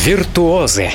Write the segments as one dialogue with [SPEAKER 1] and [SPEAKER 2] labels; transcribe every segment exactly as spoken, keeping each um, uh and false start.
[SPEAKER 1] Віртуози.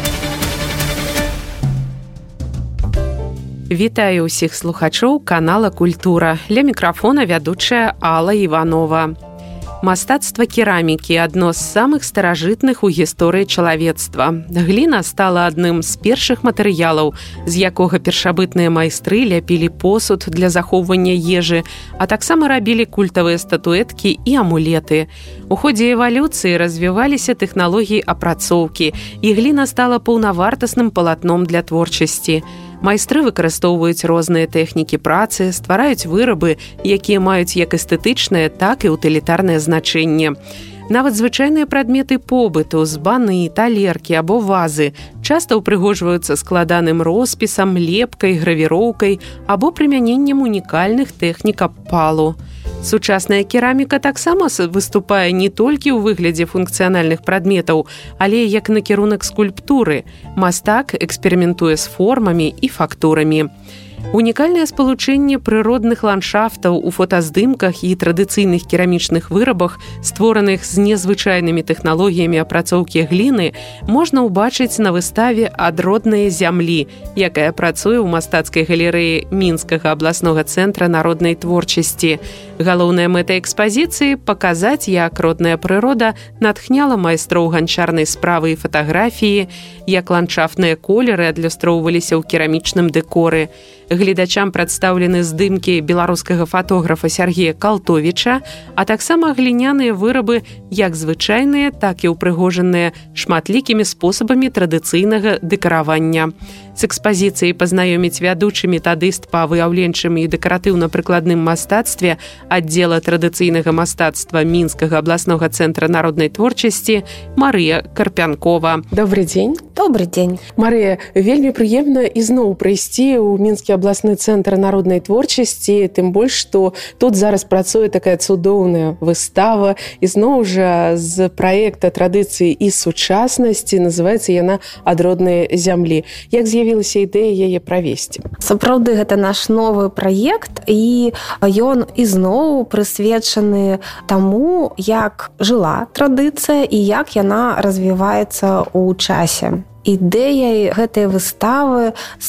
[SPEAKER 2] Вітаю ўсіх слухачоў канала «Культура». Ля мікрафона вядучая Алла Іванова. Мастацтва керамікі – адно з самых старажытных у гісторыі чалавецтва. Гліна стала адным з першых матэрыялаў, з якога першабытныя майстры ляпілі посуд для захоўвання ежы, а таксама рабілі культавыя статуэткі і амулеты. У ходзе эвалюцыі развіваліся тэхналогіі апрацоўкі, і гліна стала паўнавартасным палатном для творчасці. Майстры выкарыстоўваюць розныя тэхнікі працы, ствараюць вырабы, якія маюць як эстэтычнае, так і утылітарнае значэнне. Нават звычайныя прадметы побыту, збаны, талеркі або вазы часта ўпрыгожваюцца складаным роспісам, лепкай, гравіроўкай або прымяненнем унікальных тэхнік абпалу. Сучасная кераміка таксама выступае не толькі ў выглядзе функцыянальных прадметаў, але як накірунак скульптуры. Мастак эксперыментуе з формамі і фактурамі. Унікальнае спалучэнне прыродных ландшафтаў у фотаздымках і традыцыйных керамічных вырабах, створаных з незвычайнымі тэхналогіямі апрацоўкі гліны, можна ўбачыць на выставе «Адродныя зямлі», якая працуе ў мастацкай галерэі Мінскага абласнога цэнтра народнай творчасці. Галоўная мэта экспазіцыі – паказаць, як родная прырода натхняла майстроў ганчарнай справы і фатаграфіі, як ландшафтныя колеры адлюстроўваліся ў керамічным дэкоры. Гледачам прадстаўлены здымкі беларускага фатографа Сергея Калтовіча, а таксама гліняныя вырабы як звычайныя, так і ўпрыгожаныя шматлікімі спосабамі традыцыйнага дэкаравання. З экспазіцыяй пазнаёміць вядучы метадыст па выяўленчым і дэкаратыўна-прыкладным мастацтве аддзела традыцыйнага мастацтва Мінскага абласнога цэнтра народнай творчасці Марыя Карпянкова.
[SPEAKER 3] Добрый дзень.
[SPEAKER 4] Добрый дзень.
[SPEAKER 3] Марыя, вельмі прыемна ізноў прыйсці ў Мінскі абласны цэнтр народнай творчасці, тым больш, што тут зараз працуе такая цудоўная выстава, ізноў жа з праекта традыцыі і сучаснасці, называецца яна «Адродныя зямлі». Як з'явілася ідэя яе правесці?
[SPEAKER 4] Сапраўды, гэта наш новы праект, і ён ізноў прысвечаны таму, як жыла традыцыя і як яна развіваецца ў часе. Ідэяй гэтай выставы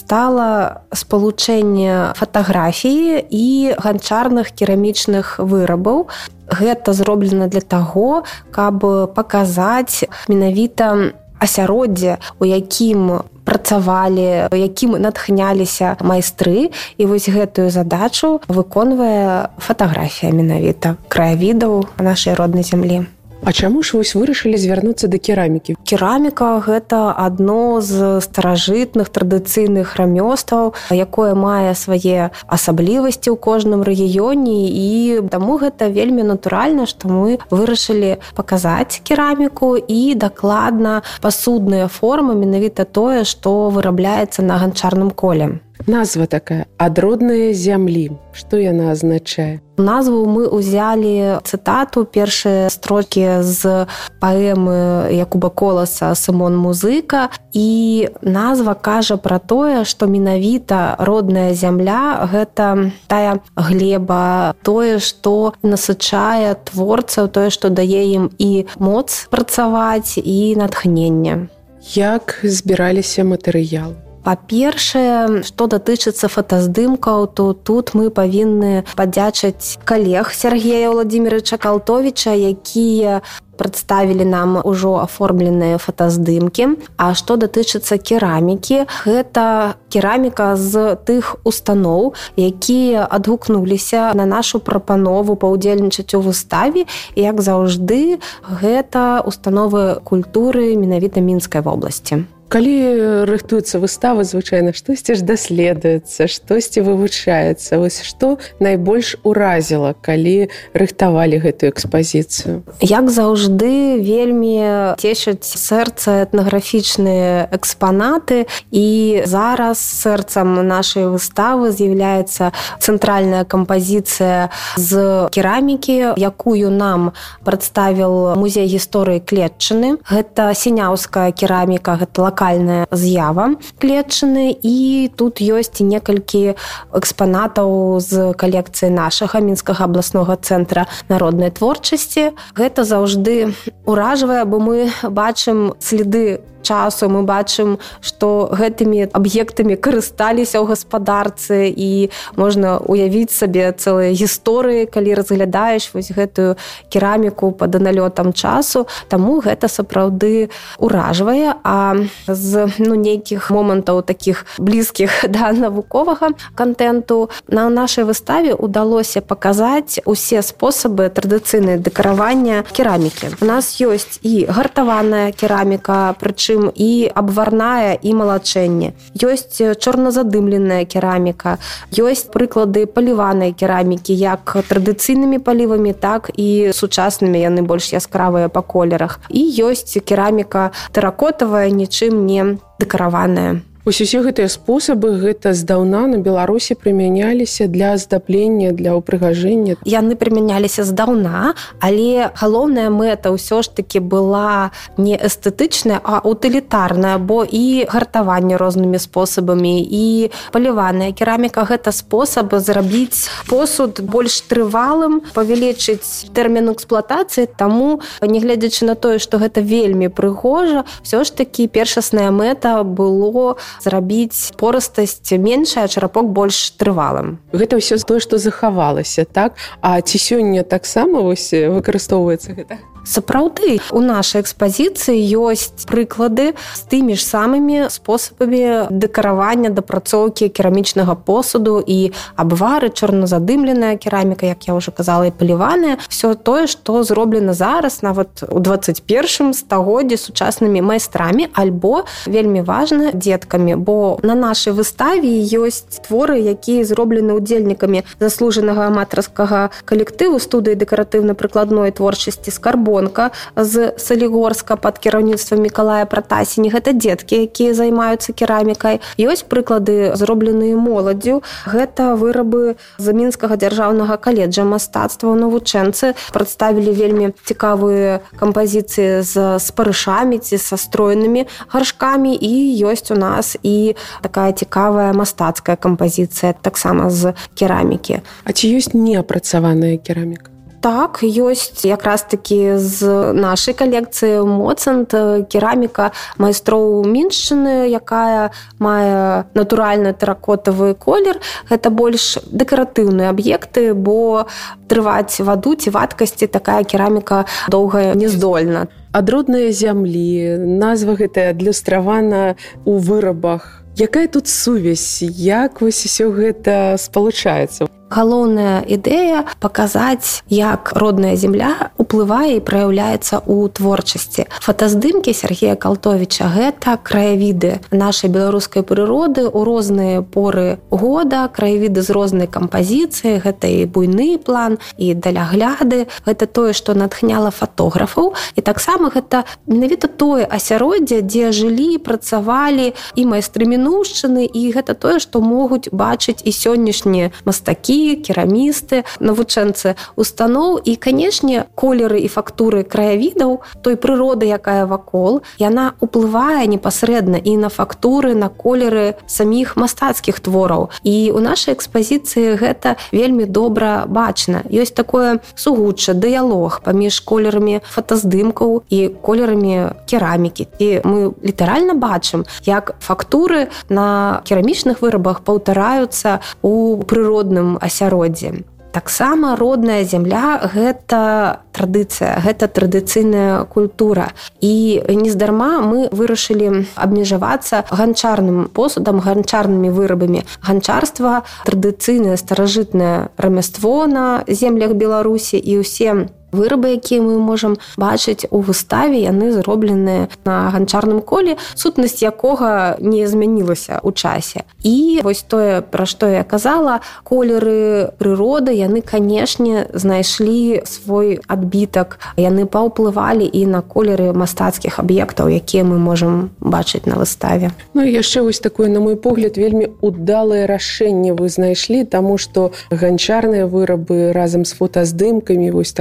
[SPEAKER 4] стала спалучэнне фатаграфіі і ганчарных керамічных вырабаў. Гэта зроблена для таго, каб паказаць менавіта асяроддзе, у якім працавалі, у якім натхняліся майстры, і вось гэтую задачу выконвае фатаграфія менавіта краявідаў нашай роднай зямлі.
[SPEAKER 3] А чаму ж вось вырашылі звярнуцца да керамікі?
[SPEAKER 4] Кераміка – гэта адно з старажытных традыцыйных рамёстваў, якое мае свае асаблівасці ў кожным рэгіёне, і таму гэта вельмі натуральна, што мы вырашылі паказаць кераміку і дакладна пасудныя формы, менавіта тое, што вырабляецца на ганчарным коле.
[SPEAKER 3] Назва такая «Адродныя зямлі». Што яна азначае?
[SPEAKER 4] Назву мы ўзялі цытату, першыя строкі з паэмы Якуба Коласа «Сымон Музыка», і назва кажа пра тое, што менавіта родная зямля – гэта тая глеба, тое, што насычае творцаў, тое, што дае ім і моц працаваць, і натхненне.
[SPEAKER 3] Як збіраліся матэрыялы?
[SPEAKER 4] Па-першае, што датычыцца фотаздымкаў, то тут мы павінны падзячыць калег Сергея Владимировича Калтовіча, якія прадставілі нам ужо аформленыя фотаздымкі. А што датычыцца керамікі, гэта кераміка з тых устаноў, якія адгукнуліся на нашу прапанову паўдзельнічаць у выставе, і, як заўжды, гэта установы культуры менавіта Мінскай вобласці.
[SPEAKER 3] Калі рыхтуецца выстава, звычайна штосьці ж даследуецца, штосьці вывучаецца. Вось што найбольш уразіла, калі рыхтавалі гэтую экспазіцыю?
[SPEAKER 4] Як заўжды, вельмі цешаць сэрца этнаграфічныя экспанаты, і зараз сэрцам нашай выставы з'яўляецца цэнтральная кампазіцыя з керамікі, якую нам прадставіў музей гісторыі Клетчыны. Гэта сіняўская кераміка, гэта лакальная унікальная з'ява клетчыны, і тут ёсць некалькі экспанатаў з калекцыі нашага мінскага абласнога цэнтра народнай творчасці. Гэта заўжды уражвае, бо мы бачым следы часу, мы бачым, што гэтымі аб'ектамі карысталіся ў гаспадарцы, і можна уявіць сабе цэлыя гісторыі, калі разглядаеш вось гэтую кераміку пад налётам часу. Таму гэта сапраўды уражвае. А з ну, нейкіх момантаў такіх блізкіх да навуковага контенту на нашай выставе удалося паказаць усе спосабы традыцыйнай дэкаравання керамікі. У нас ёсць і гартаваная кераміка, прычым і абварная, і малачэнне. Ёсць чорназадымленая кераміка, ёсць прыклады паліванай керамікі, як традыцыйнымі палівамі, так і сучаснымі, яны больш яскравыя па колерах. І ёсць кераміка тэракотавая, нічым не дэкараваная.
[SPEAKER 3] Вось усе гэтыя спосабы, гэта здаўна на Беларусі прымяняліся для аздаблення, для ўпрыгажэння.
[SPEAKER 4] Яны прымяняліся здаўна, але галоўная мэта ўсё ж такі была не эстэтычная, а утылітарная, бо і гартаванне рознымі спосабамі, і паліваная кераміка – гэта спосаб зрабіць посуд больш трывалым, павялічыць тэрмін эксплуатацыі, таму, нягледзячы на тое, што гэта вельмі прыгожа, ўсё ж такі першасная мэта было зрабіць порастасць меншая, а чарапок больш трывалым.
[SPEAKER 3] Гэта ўсё тое, што захавалася, так? А ці сёння таксама вось выкарыстоўваецца гэта?
[SPEAKER 4] Сапраўды, у нашай экспазіцыі ёсць прыклады з тымі ж самымі спосабамі дэкаравання, дапрацоўкі керамічнага посуду, і абвары, чорназадымленая кераміка, як я ўжо казала, і паліваная. Всё тое, што зроблена зараз, нават у дваццаць першым стагоддзі сучаснымі майстрамі, альбо, вельмі важна, дзеткамі, бо на нашай выставе ёсць творы, якія зроблены ўдзельнікамі заслужанага аматарскага калектыву студыі дэкаратыўна-прыкладной творчасці «Скарбон» з Салігорска пад кіраўніцтвам Мікалая Пратасіні. Гэта дзеткі, якія займаюцца керамікай. Ёсць прыклады, зробленыя моладдзю. Гэта вырабы з Мінскага дзяржаўнага каледжа мастацтва. Навучэнцы прадставілі вельмі цікавыя кампазіцыі з спарышамі ці са стройнымі гаршкамі, і ёсць у нас і такая цікавая мастацкая кампазіцыя таксама з керамікі.
[SPEAKER 3] А ці ёсць неапрацаваная кераміка?
[SPEAKER 4] Так, ёсць якраз-такі з нашай калекцыі моцант кераміка майстроў Міншчыны, якая мае натуральны тэракотавы колер. Гэта больш дэкаратыўныя аб'екты, бо трываць ваду ці вадкасці такая кераміка доўга не здольна.
[SPEAKER 3] Ад роднай зямлі, назва гэтая адлюстравана ў вырабах. Якая тут сувязь? Як вось усё гэта спалучаецца?
[SPEAKER 4] Галоўная ідэя – паказаць, як родная земля уплывае і праяўляецца ў творчасці. Фотаздымкі Сергея Калтовіча – гэта краявіды нашай беларускай прыроды ў розныя поры года, краявіды з рознай кампазіцыі, гэта і буйны план, і далягляды. Гэта тое, што натхняла фатографаў. І таксама гэта менавіта тое асяроддзе, дзе жылі, працавалі і майстры мінуўшчыны, і гэта тое, што могуць бачыць і сённяшнія мастакі, керамісты, навучэнцы устаноў. І, канешне, колеры і фактуры краявідаў, той прыроды, якая вакол, яна ўплывае непасрэдна і на фактуры, на колеры саміх мастацкіх твораў. І ў нашай экспазіцыі гэта вельмі добра бачна. Ёсць такое сугучча, дыялог паміж колерамі фотаздымкаў і колерамі керамікі. І мы літаральна бачым, як фактуры на керамічных вырабах паўтараюцца ў прыродным асяроддзі. Таксама родная земля – гэта традыцыя, гэта традыцыйная культура. І нездарма мы вырашылі абмежавацца ганчарным посудам, ганчарнымі вырабамі. Ганчарства – традыцыйнае старажытнае рамяство на землях Беларусі, і ўсе вырабы, якія мы можам бачыць у выставе, яны зробленыя на ганчарным коле, сутнасць якога не змянілася ў часе. І вось тое, пра што я казала, колеры прыроды, яны, канешне, знайшлі свой адбітак. Яны паўплывалі і на колеры мастацкіх аб'ектаў, якія мы можам бачыць на выставе.
[SPEAKER 3] Ну і яшчэ вось такое, на мой погляд, вельмі удалае рашэнне вы знайшлі, таму што ганчарныя вырабы разам з фотаздымкамі, вось такое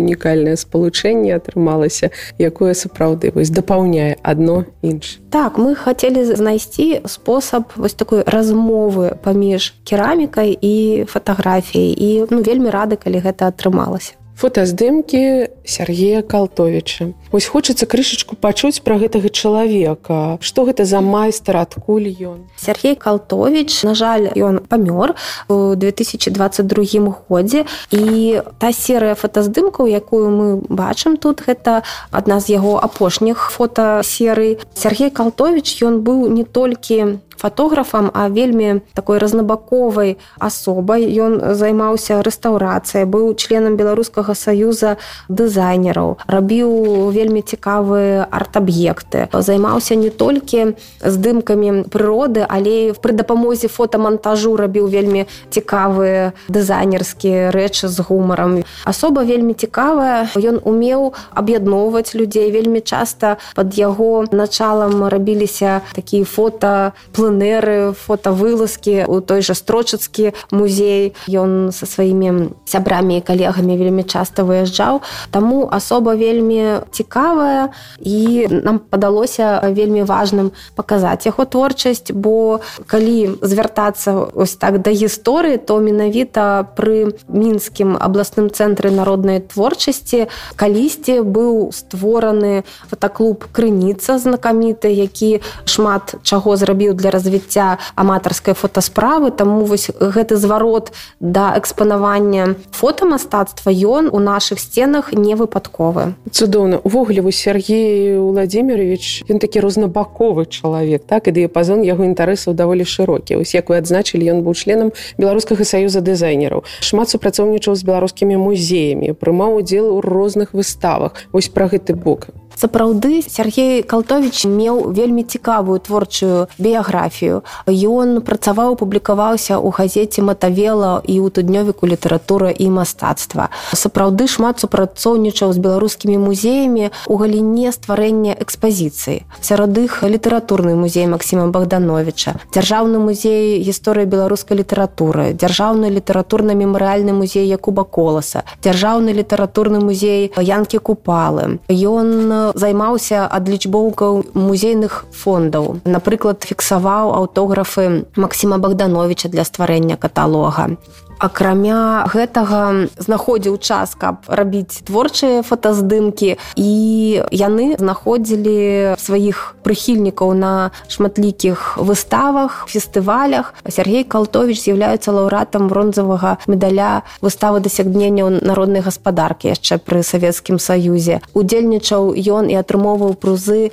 [SPEAKER 3] унікальнае спалучэнне атрымалася, якое сапраўды вось дапаўняе адно іншае.
[SPEAKER 4] Так, мы хацелі знайсці спосаб вось такой размовы паміж керамікай і фатаграфіяй. І ну, вельмі рады, калі гэта атрымалася.
[SPEAKER 3] Фотаздымкі Сергея Калтовіча. Вось хочацца крышачку пачуць пра гэтага чалавека. Што гэта за майстар, адкуль ён?
[SPEAKER 4] Сергей Калтовіч, на жаль, ён памёр у две тысячи двадцать другім годзе. І та серыя фотаздымкаў, якую мы бачым тут, гэта адна з яго апошніх фотасерый. Сергей Калтовіч, ён быў не толькі фотографам, а вельмі такой разнабаковай асобай. Ён займаўся рэстаўрацыяй, быў членам Беларускага саюза дызайнераў, рабіў вельмі цікавыя арт-аб'екты, займаўся не толькі здымкамі прыроды, але і пры дапамозе фотамантажу рабіў вельмі цікавыя дызайнерскія рэчы з гумарам. Асоба вельмі цікавая, ён умеў аб'ядноўваць людзей. Вельмі часта пад яго началам рабіліся такія фота пленэры, фотавылазкі у той жа Строчыцкі музей. Ён са сваімі сябрамі і калегамі вельмі часта выязджаў. Таму асоба вельмі цікавая, і нам падалося вельмі важным паказаць яго творчасць, бо калі звяртацца ось так да гісторыі, то менавіта пры Мінскім абласным цэнтры народнай творчасці калісьці быў створаны фотаклуб «Крыніца» знакаміты, які шмат чаго зрабіў для развіцця аматарскай фотасправы. Таму вось гэты зварот да экспанавання фотамастацтва ён у нашых сценах не выпадковы.
[SPEAKER 3] Цудоўна. Увогуле, вось Сергей Владимирович, ён такі рознабаковы чалавек, так, і дыяпазон яго інтарэсаў даволі шырокі. Вось як вы адзначылі, ён быў членам Беларускага саюза дызайнераў, шмат супрацоўнічаў з беларускімі музеямі, прымаў удзел у розных выставах. Вось пра гэты бок.
[SPEAKER 4] Сапраўды, Сергей Калтовіч меў вельмі цікавую творчую біяграфію. Ён працаваў, публікаваўся ў газеце «Матавела» і ў тыднёвіку «Літаратура і мастацтва». Сапраўды шмат супрацоўнічаў з беларускімі музеямі ў галіне стварэння экспазіцыі. Сярод іх літаратурны музей Максіма Богдановича, Дзяржаўны музей гісторыі беларускай літаратуры, Дзяржаўны літаратурна-мемарыяльны музей Якуба Коласа, Дзяржаўны літаратурны музей Янкі Купалы. Ён займаўся адлічбоўкаў музейных фондаў. Напрыклад, фіксаваў аўтографы Максіма Богдановича для стварэння каталога. Акрамя гэтага знаходзіў час, каб рабіць творчыя фотаздымкі, і яны знаходзілі сваіх прыхільнікаў на шматлікіх выставах, фестывалях. Сергей Калтовіч з'яўляецца лаўрэатам бронзавага медаля выставы дасягненняў народнай гаспадаркі яшчэ пры Савецкім Саюзе. Удзельнічаў ён і атрымоўваў прызы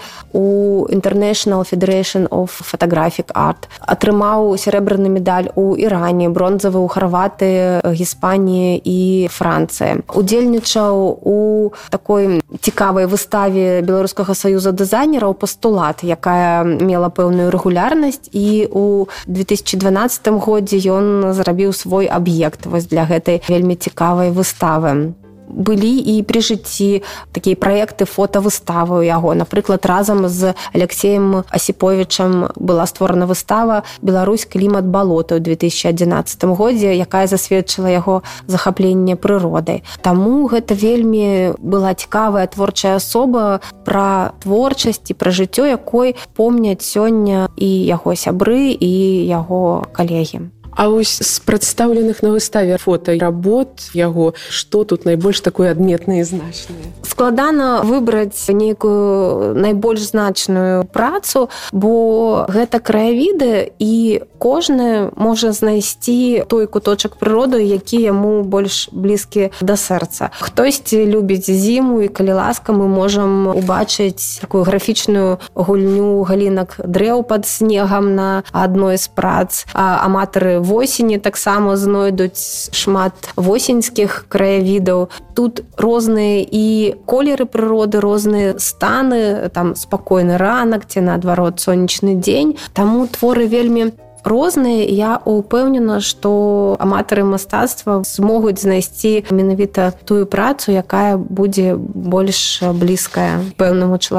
[SPEAKER 4] у International Federation of Photographic Art. Атрымаў сярэбраны медаль у Іране, бронзавы ў Харватыі, Гіспаніі і Францыі. Удзельнічаў у такой цікавай выставе Беларускага саюза дызайнераў «Пастулат», якая мела пэўную рэгулярнасць, і ў две тысячи дванаццатым годзе ён зрабіў свой аб'ект вось для гэтай вельмі цікавай выставы. Былі і пры жыцці такія праекты фотавыставы ў яго. Напрыклад, разам з Алексеем Асіповічам была створана выстава «Беларусь. Клімат. Балота» ў две тысячи адзінаццатым годзе, якая засведчыла яго захапленне прыродай. Таму гэта вельмі была цікавая творчая асоба, пра творчасць і пра жыццё якой помняць сёння і яго сябры, і яго калегі.
[SPEAKER 3] А вось з прадстаўленых на выставе фота работ яго, што тут найбольш такое адметнае і значнае?
[SPEAKER 4] Складана выбраць нейкую найбольш значную працу, бо гэта краявіды, і кожны можа знайсці той куточак прыроды, які яму больш блізкі да сэрца. Хтосьці любіць зіму, і калі ласка, мы можам убачыць такую графічную гульню галінак дрэў пад снегам на адной з прац. А аматары восені таксама знойдуць шмат восеньскіх краявідаў. Тут розныя і колеры прыроды, розныя станы, там спакойны ранак ці, наадварот, сонечны дзень. Таму творы вельмі розныя. Я ўпэўнена, што аматары мастацтва змогуць знайсці менавіта тую працу, якая будзе больш блізкая пэўнаму чалавеку.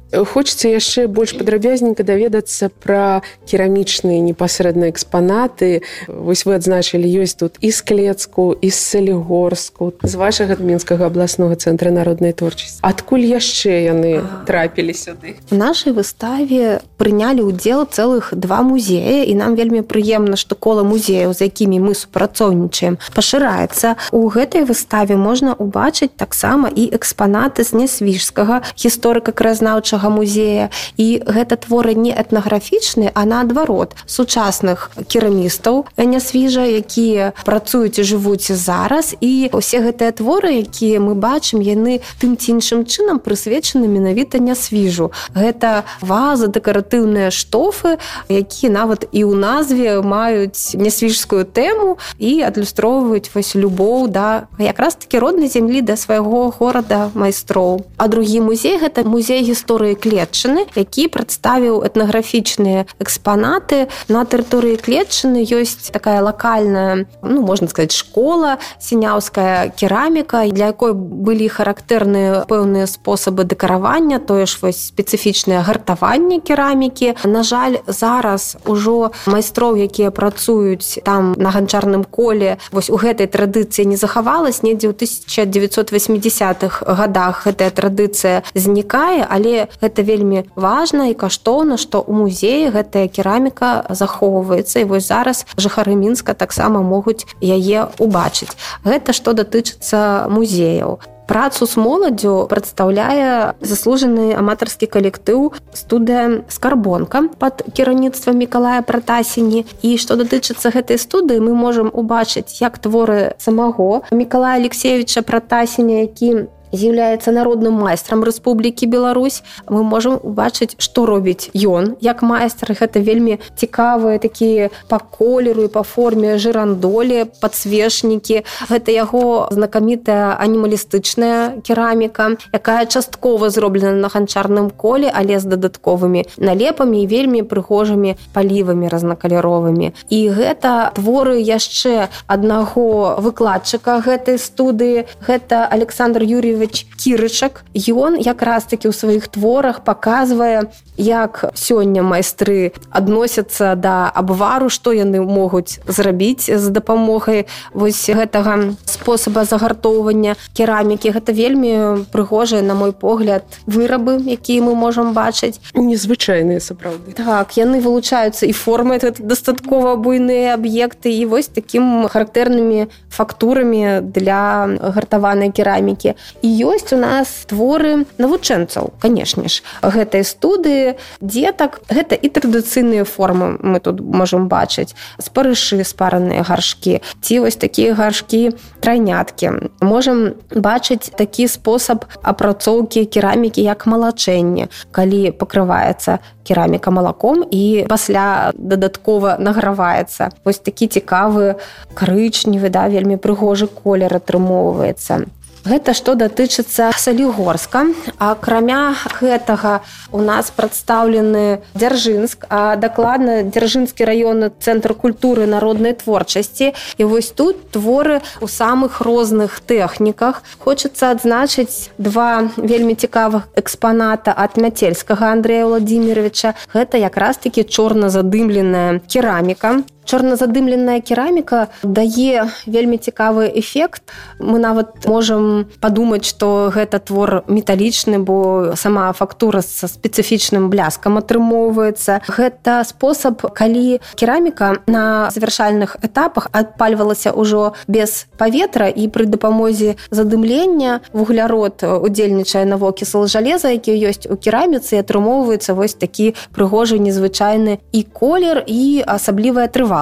[SPEAKER 3] Хочется яшчэ больш падрабязненька даведацца пра керамічныя непасрэдна экспанаты. Вось вы адзначылі, ёсць тут і з Клецку, і з Салігорску, з вашага Мінскага абласнога цэнтра народнай творчасці. Адкуль яшчэ яны трапілі сюды?
[SPEAKER 4] У нашай выставе прынялі ўдзел цэлых два музея, і нам вельмі прыемна, што кола музеяў, з якімі мы супрацоўнічаем, пашыраецца. У гэтай выставе можна ўбачыць таксама і экспанаты з Нясвіжскага гісторыка-краязнаўчага музея. І гэта творы не этнаграфічныя, а наадварот, сучасных керамістаў Нясвіжа, якія працуюць і жывуць зараз. І ўсе гэтыя творы, якія мы бачым, яны тым ці іншым чынам прысвечаны менавіта Нясвіжу. Гэта вазы, дэкаратыўныя штофы, якія нават і ў назве маюць нясвіжскую тэму і адлюстроўваюць вось любоў да якраз такі роднай зямлі, да свайго горада майстроў. А другі музей — гэта музей гісторыі Клетчыны, які прадставіў этнаграфічныя экспанаты. На тэрыторыі Клетчыны ёсць такая лакальная, ну, можна сказаць, школа, сіняўская кераміка, для якой былі характэрныя пэўныя спосабы дэкаравання, тое ж вось спецыфічнае гартаванне керамікі. На жаль, зараз ужо майстроў, якія працуюць там на ганчарным коле, вось у гэтай традыцыі не захавалась. Недзе ў тысяча дзевяцьсот васьмідзесятых гадах гэтая традыцыя знікае, але гэта вельмі важна і каштоўна, што ў музеі гэтая кераміка захоўваецца. І вось зараз жыхары Мінска таксама могуць яе ўбачыць. Гэта што датычыцца музеяў. Працу з моладдзю прадстаўляе заслужаны аматарскі калектыў студыя «Скарбонка» пад кіраўніцтвам Мікалая Пратасіні. І што датычыцца гэтай студыі, мы можам убачыць як творы самого Мікалая Алексеевича Пратасіня, які з'яўляецца народным майстрам Рэспублікі Беларусь. Мы можам убачыць, што робіць ён як майстар. Гэта вельмі цікавыя такія па колеру і па форме жырандолі, падсвечнікі. Гэта яго знакамітая анімалістычная кераміка, якая часткова зроблена на ганчарным коле, але з дадатковымі налепамі і вельмі прыгожымі палівамі разнакаляровымі. І гэта творы яшчэ аднаго выкладчыка гэтай студыі. Гэта Александр Юрьевич Кірычак. Ён якраз такі ў сваіх творах паказвае, як сёння майстры адносяцца да абвару, што яны могуць зрабіць з дапамогай вось гэтага спосаба загартоўвання керамікі. Гэта вельмі прыгожыя, на мой погляд, вырабы, якія мы можам бачыць.
[SPEAKER 3] Незвычайныя, сапраўды.
[SPEAKER 4] Так, яны вылучаюцца і формы, гэта дастаткова буйныя аб'екты, і вось такім характэрнымі фактурамі для гартаванай керамікі. І ёсць у нас творы навучэнцаў, канешне ж, гэтай студыі, дзетак. Гэта і традыцыйныя формы мы тут можам бачыць. Спарышы, спараныя гаршкі, ці вось такія гаршкі трайняткі. Можам бачыць такі спосаб апрацоўкі керамікі, як малачэнне, калі пакрываецца кераміка малаком і пасля дадаткова награваецца. Вось такі цікавы карычневы, да, вельмі прыгожы колер атрымоўваецца. Гэта што датычыцца Салігорска. Акрамя гэтага у нас прадстаўлены Дзяржынск, а дакладна Дзяржынскі раённы цэнтр культуры народнай творчасці. І вось тут творы ў самых розных тэхніках. Хочацца адзначыць два вельмі цікавых экспаната ад Мяцельскага Андрэя Владимировича. Гэта якраз такі чорна-задымленая кераміка. Чорна-задымленая кераміка дае вельмі цікавы эфект. Мы нават можам падумаць, што гэта твор металічны, бо сама фактура са спецыфічным бляскам атрымоўваецца. Гэта спосаб, калі кераміка на завяршальных этапах адпальвалася ўжо без паветра, і пры дапамозе задымлення вуглярод удзельнічае на вокісл жалеза, які ёсць у кераміцы, і атрымоўваецца вось такі прыгожы, незвычайны і колер, і асаблівая трываласць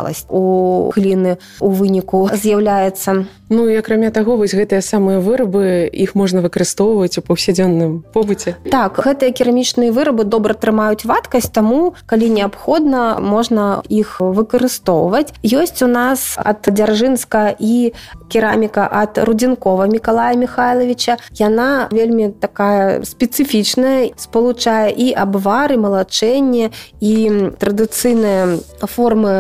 [SPEAKER 4] у гліны у выніку з'яўляецца.
[SPEAKER 3] Ну і акрамя таго, вось гэтыя самыя вырабы, іх можна выкарыстоўваць у паўсядзённым побыце.
[SPEAKER 4] Так, гэтыя керамічныя вырабы добра трымаюць вадкасць, таму, калі неабходна, можна іх выкарыстоўваць. Ёсць у нас ад Дзяржынска і кераміка ад Рудзенкова Мікалая Михайловича. Яна вельмі такая спецыфічная, спалучае і абвары, малачэнне, і традыцыйныя формы з банкота,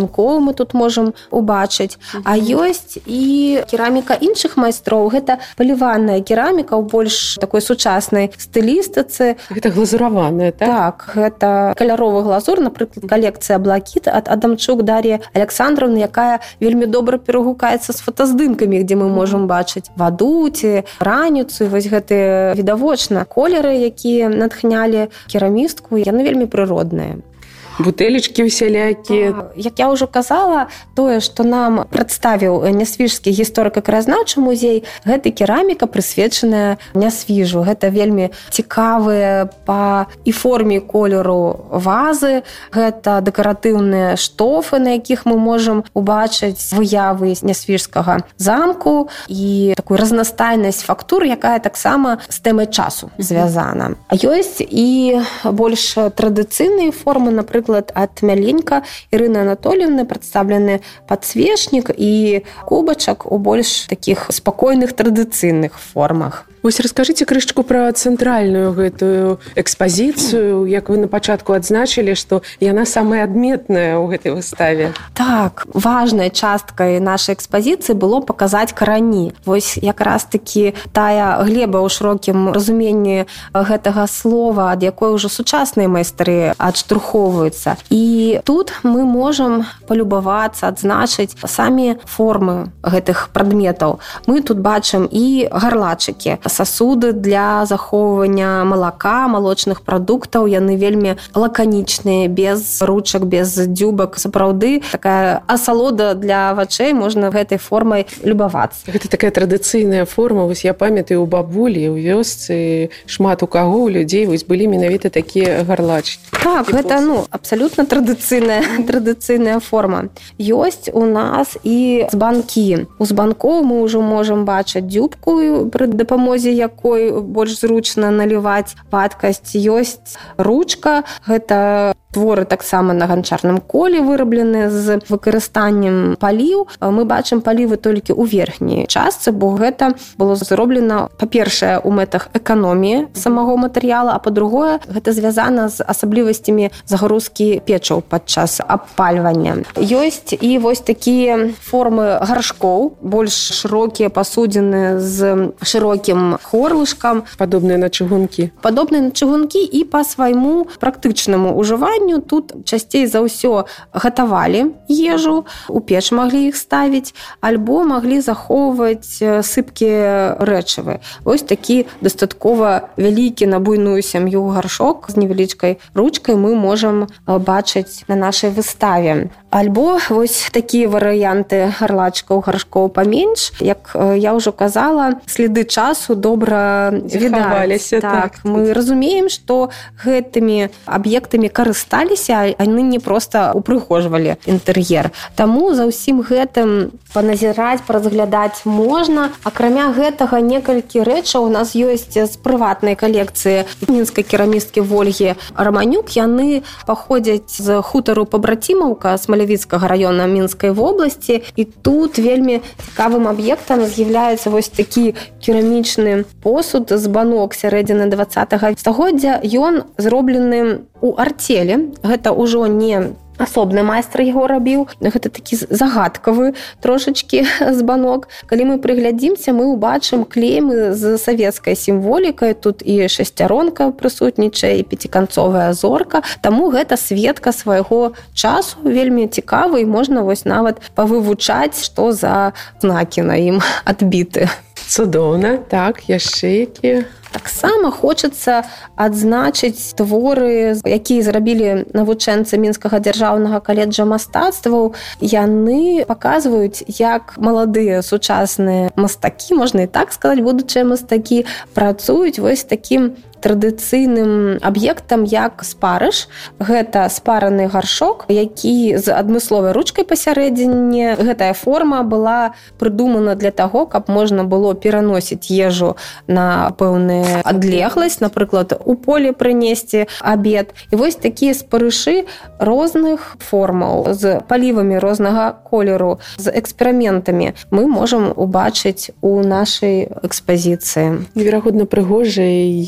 [SPEAKER 4] чыгункоў мы тут можам убачыць. Mm-hmm. А ёсць і кераміка іншых майстроў. Гэта паліваная кераміка ў больш такой сучаснай стылістыцы.
[SPEAKER 3] Гэта глазураваная, так?
[SPEAKER 4] Так, гэта каляровы глазур, напрыклад, калекцыя «Блакіт» ад Адамчук Дар'і Александровны, якая вельмі добра перагукаецца з фотаздымкамі, дзе мы можам бачыць ваду ці раніцу. Вось гэтыя відавочна колеры, якія натхнялі керамістку, яны вельмі прыродныя.
[SPEAKER 3] Бутэлечкі усялякія.
[SPEAKER 4] Як я ўжо казала, тое, што нам прадставіў Нясвіжскі гісторыка-краязнаўчы музей, гэта кераміка, прысвечаная Нясвіжу. Гэта вельмі цікавыя па і форме колеру вазы, гэта дэкаратыўныя штофы, на якіх мы можам убачыць выявы Нясвіжскага замку і такую разнастайнасць фактур, якая таксама з тэмай часу звязана. А ёсць і больш традыцыйныя формы, напрыклад, ад Мяленька Ірыны Анатольевны прадстаўлены падсвечнік і кубачак у больш такіх спакойных традыцыйных формах.
[SPEAKER 3] Вось раскажыце крышачку пра цэнтральную гэтую экспазіцыю, як вы на пачатку адзначылі, што яна самая адметная ў гэтай выставе.
[SPEAKER 4] Так, важнай часткай нашай экспазіцыі было паказаць карані. Вось якраз такі тая глеба ў шырокім разуменні гэтага слова, ад якой ўжо сучасныя майстры адштурхоўваюцца. І тут мы можам палюбавацца, адзначыць самі формы гэтых прадметаў. Мы тут бачым і гарлачыкі, сасуды для захоўвання малака, малочных прадуктаў. Яны вельмі лаканічныя, без ручак, без дзюбак. Сапраўды, такая асалода для вачэй, можна гэтай формай любавацца.
[SPEAKER 3] Гэта такая традыцыйная форма. Вось я памятаю, у бабулі, у вёсцы шмат у каго, у людзей вось былі менавіта такія гарлачкі.
[SPEAKER 4] Так, гэта, ну, абсалютна традыцыйная, традыцыйная форма. Ёсць у нас і збанкі. У збанкоў мы ўжо можам бачыць дзюбку пры дапамозе якой больш зручна наліваць вадкасць. Ёсць ручка, гэта творы таксама на ганчарным коле выраблены з выкарыстаннем паліў. Мы бачым палівы толькі ў верхняй частцы, бо гэта было зроблена, па-першае, у мэтах эканоміі самого матэрыяла, а па-другое, гэта звязана з асаблівасцямі загрузкі печаў падчас абпальвання. Ёсць і вось такія формы гаршкоў, больш шырокія пасудзіны з шырокім горлышкам.
[SPEAKER 3] Падобныя на чыгункі.
[SPEAKER 4] Падобныя на чыгункі і па свайму практычнаму ўжыванню. Тут часцей за ўсё гатавалі ежу, у печ маглі іх ставіць, альбо маглі захоўваць сыпкія рэчывы. Вось такі дастаткова вялікі на буйную сям'ю гаршок з невялічкай ручкай мы можам бачыць на нашай выставе. Альбо вось такія варыянты гарлачкаў, гаршкоў паменш. Як я ўжо казала, сліды часу добра відаць.
[SPEAKER 3] Так,
[SPEAKER 4] так, мы разумеем, што гэтымі аб'ектамі карысталіся, яны не проста упрыгожвалі інтэр'ер. Таму за ўсім гэтым паназіраць, паразглядаць можна. Акрамя гэтага, некалькі рэчаў у нас ёсць з прыватнай калекцыі мінскай керамісткі Вольгі Раманюк. Яны паходзяць з хутару Пабрацімаўка Смалявіцкага раёна Мінскай вобласці. І тут вельмі цікавым аб'ектам з'яўляецца вось такі керамічны посуд з банок сярэдзіны дваццатага стагоддзя. Ён зроблены у арцелі. Гэта ўжо не асобны майстар яго рабіў. Гэта такі загадкавы трошачкі збанок. Калі мы прыглядзімся, мы ўбачым клеймы з савецкай сімволікай. Тут і шасцяронка прысутнічае, і пяціканцовая зорка. Таму гэта сведка свайго часу, вельмі цікавы, і можна вось нават павывучаць, што за знакі на ім адбіты.
[SPEAKER 3] Цудоўна. Так, яшчэ якія?
[SPEAKER 4] Таксама хочацца адзначыць творы, якія зрабілі навучэнцы Мінскага дзяржаўнага каледжа мастацтваў. Яны паказваюць, як маладыя сучасныя мастакі, можна і так сказаць, будучыя мастакі, працуюць вось такім традыцыйным аб'ектам, як спарыш. Гэта спараны гаршок, які з адмысловай ручкай пасярэдзіне. Гэтая форма была прыдумана для таго, каб можна было пераносіць ежу на пэўную адлегласць, напрыклад, у поле прынесці абед. І вось такія спарышы розных формаў, з палівамі рознага колеру, з эксперыментамі мы можам убачыць у нашай экспазіцыі.
[SPEAKER 3] Неверагодна прыгожыя, яркія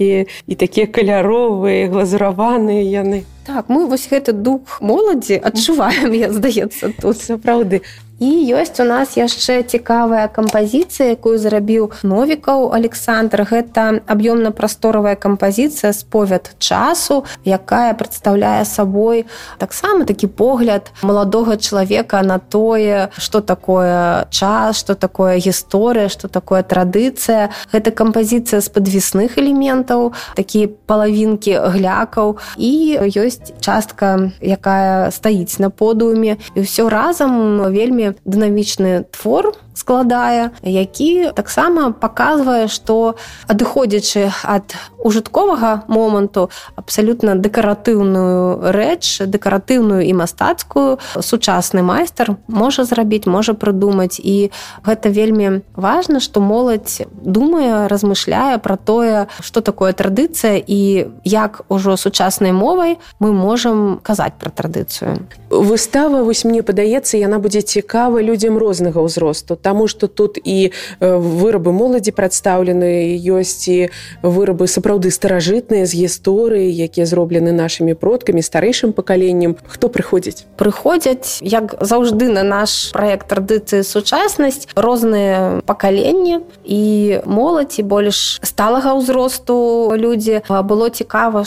[SPEAKER 3] маленькія і такія каляровыя, глазураваныя яны.
[SPEAKER 4] Так, мы вось гэты дух моладзі адчуваем, я здаецца, тут.
[SPEAKER 3] Сапраўды.
[SPEAKER 4] І ёсць у нас яшчэ цікавая кампазіцыя, якую зрабіў Новікаў Александр. Гэта аб'ёмна-прасторавая кампазіцыя «Сповед часу», якая прадстаўляе сабой таксама такі погляд маладога чалавека на тое, што такое час, што такое гісторыя, што такое традыцыя. Гэта кампазіцыя з падвісных элементаў, такія палавінкі глякаў, і ёсць частка, якая стаіць на подыуме. І ўсё разам вельмі дынамічны твор складае, які таксама паказвае, што адыходзячы ад ужытковага моманту абсалютна дэкаратыўную рэч, дэкаратыўную і мастацкую сучасны майстар можа зрабіць, можа прыдумаць. І гэта вельмі важна, што моладзь думае, размышляе пра тое, што такое традыцыя і як ужо сучаснай мовай мы можам казаць пра традыцыю.
[SPEAKER 3] Выстава, вось мне падаецца, яна будзе цікава людзям рознага ўзросту, таму што тут і вырабы моладзі прадстаўлены, ёсць і вырабы сапраўды старажытныя з гісторыі, якія зроблены нашымі продкамі, старэйшым пакаленнем. Хто прыходзіць?
[SPEAKER 4] Прыходзяць, як заўжды, на наш праект «Традыцыі сучаснасць» розныя пакаленні і моладзь, і больш сталага ўзросту людзі. Было цікава,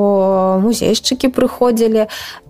[SPEAKER 4] што музейшчыкі прыходзілі,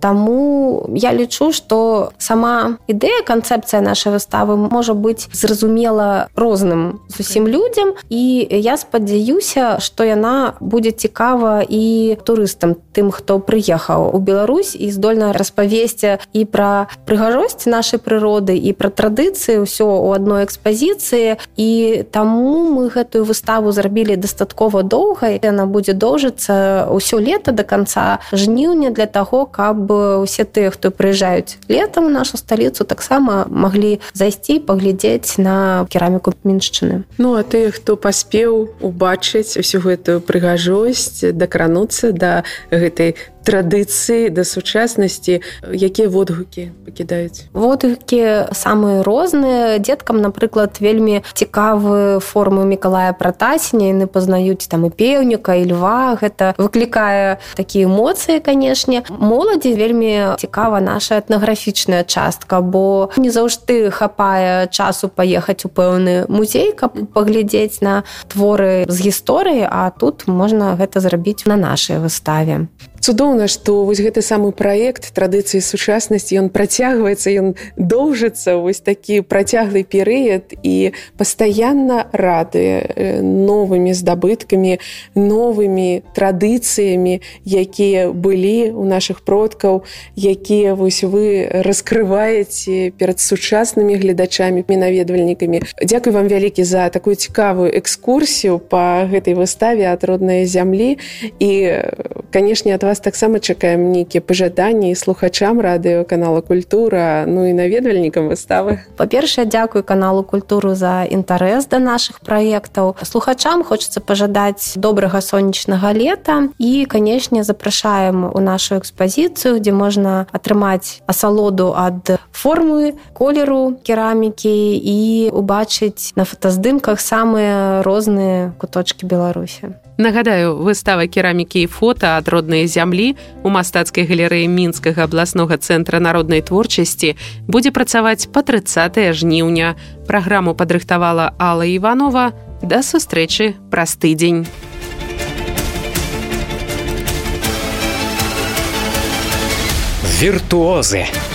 [SPEAKER 4] таму я лічу, што сама ідэя, канцэпцыя нашай выставы можа быць зразумела розным зусім людзям, і я спадзяюся, што яна будзе цікава і турыстам, тым, хто прыехаў у Беларусь і здольна распавесці і пра прыгажосць нашай прыроды, і пра традыцыі, ўсё ў адной экспазіцыі. І таму мы гэтую выставу зрабілі дастаткова доўгай. Яна будзе доўжыцца ўсё лета да канца жніўня для таго, каб усе тыя, хто прыязджаюць летам у нашу сталіцу, таксама маглі зайсці, паглядзець на кераміку Міншчыны.
[SPEAKER 3] Ну, а тыя, хто паспеў убачыць усю гэтую прыгажосць, дакрануцца да гэтай традыцыі, да сучаснасці, якія водгукі пакідаюць?
[SPEAKER 4] Водгукі самыя розныя. Дзеткам, напрыклад, вельмі цікавы формы Мікалая Пратасеня. Яны пазнаюць там і пеўніка, і льва. Гэта выклікае такія эмоцыі, канешне. Моладзі вельмі цікава наша этнаграфічная частка, бо не заўжды хапае часу паехаць у пэўны музей, каб паглядзець на творы з гісторыі, а тут можна гэта зрабіць на нашай выставе.
[SPEAKER 3] Цудоўна, што вось гэты самы праект «Традыцыі сучаснасці», ён працягваецца, ён доўжыцца вось такі працяглы перыяд і пастаянна радуе новымі здабыткамі, новымі традыцыямі, якія былі ў нашых продкаў, якія вось вы раскрываеце перад сучаснымі гледачамі і наведвальнікамі. Дзякуй вам вялікі за такую цікавую экскурсію па гэтай выставе «Ад роднай зямлі». І, канешне, ад вас таксама чакаем нейкія пажаданні слухачам радыёканала «Культура», ну і наведвальнікам выставы.
[SPEAKER 4] Па-першае, дзякуй каналу «Культуру» за інтарэс да нашых праектаў. Слухачам хочацца пажадаць добрага сонечнага лета і, канешне, запрашаем у нашу экспазіцыю, дзе можна атрымаць асалоду ад формы, колеру керамікі і убачыць на фотаздымках самыя розныя куточкі Беларусі.
[SPEAKER 2] Нагадаю, выстава керамікі і фота ад роднай зямлі у мастацкай галерэі Мінскага абласнога цэнтра народнай творчасці будзе працаваць па трыццатае жніўня. Праграму падрыхтавала Алла Іванова. Да сустрэчы праз тыдзень.
[SPEAKER 1] Віртуози.